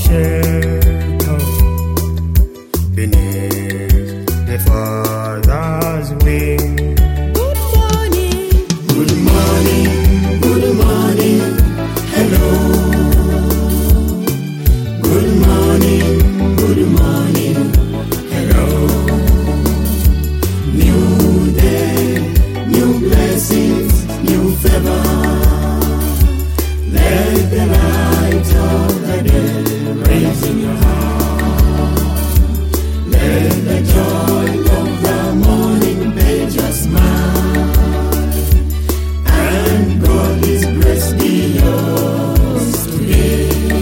shelter beneath the Father's wing. Good morning, Good morning, good morning, hello. Good morning, hello. New day, new blessings, new favor. Let the light of the day raise in your heart. Let the joy of the morning make your smile. And God's grace be yours today.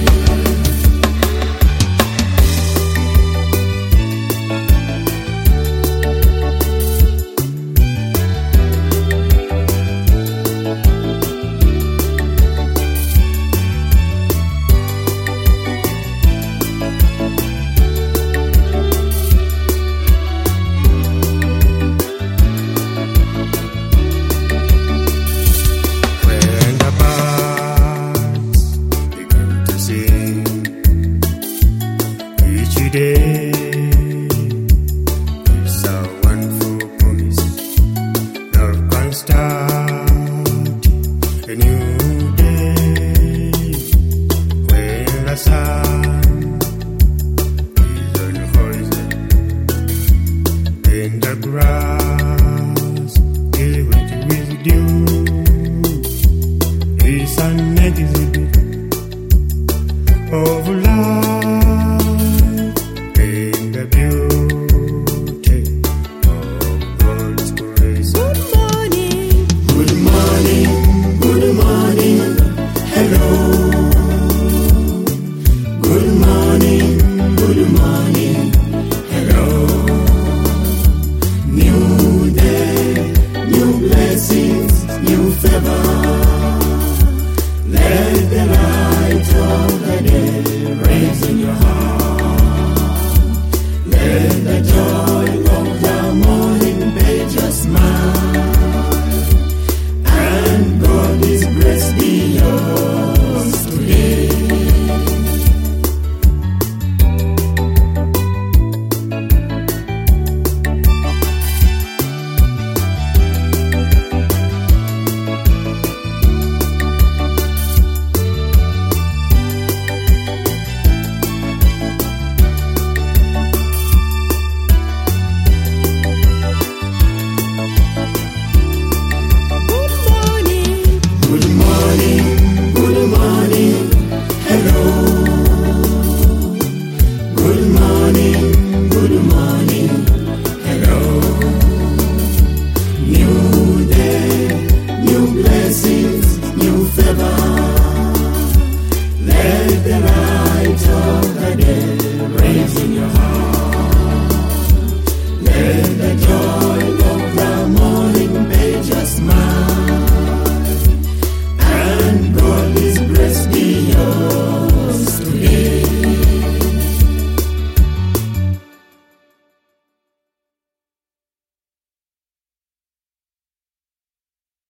When the birds begin to sing each day is a wonderful promise. Love can start a new day when the sun is on the horizon and the grass is wet with dew. It's an exhibit of life and the beauty of God's grace. good morning, Good morning, hello. Good morning, hello. New day, new blessings, new favor. Let